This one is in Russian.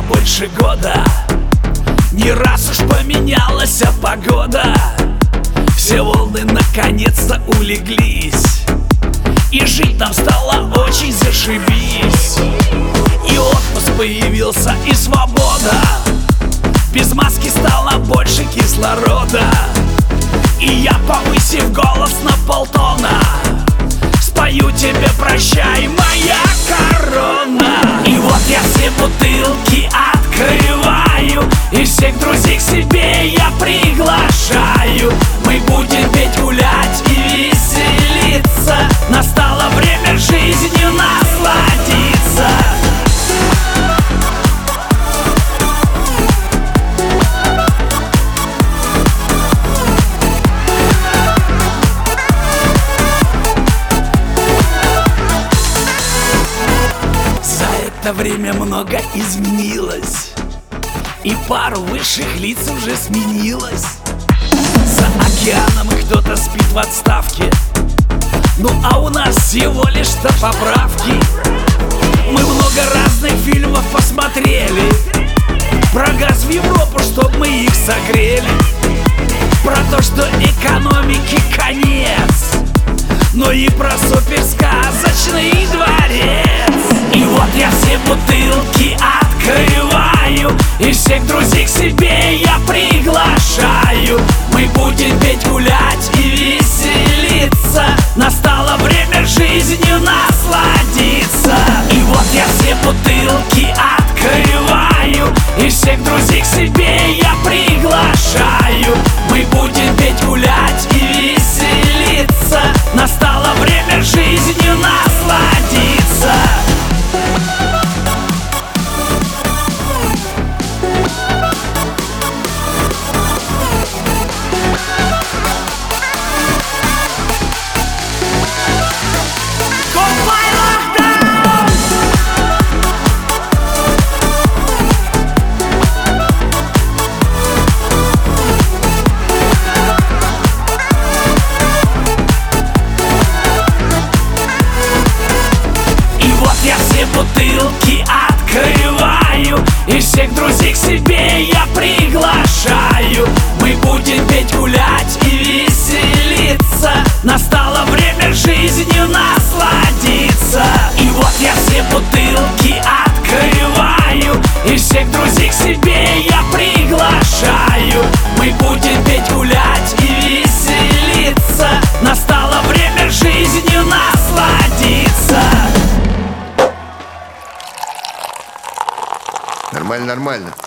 больше года. Не раз уж поменялась погода. Все волны наконец-то улеглись, и жить нам стало очень зашибись. И отпуск появился, и свобода. Без маски стало больше кислорода. И я, повысив голос на полтона, спою тебе прощай, моя корона. И вот я все бутылки открываю, и всех друзей к себе я приглашаю. Мы будем петь, гулять и веселиться. Настало время жизнью насладиться. Время много изменилось, и пару высших лиц уже сменилось. За океаном кто-то спит в отставке, ну а у нас всего лишь-то поправки. Мы много разных фильмов посмотрели про газ в Европу, чтоб мы их согрели, про то, что экономике конец, но и про суперсказочный дворец. И вот я все бутылки открываю, и всех друзей к себе я приглашаю. Мы будем петь, гулять и веселиться. Настало время жизнью насладиться. И вот я все бутылки открываю, и всех друзей к себе я приглашаю. Мы будем петь, гулять и веселиться. Настало время жизнью насладиться. Бутылки открываю, и всех друзей к себе я приглашаю. Мы будем петь, гулять и веселиться. Настало время жизнью насладиться. И вот я все бутылки открываю, и всех друзей к себе я приглашаю. Мы будем петь, гулять и веселиться. Настало время жизнью насладиться. Нормально, нормально.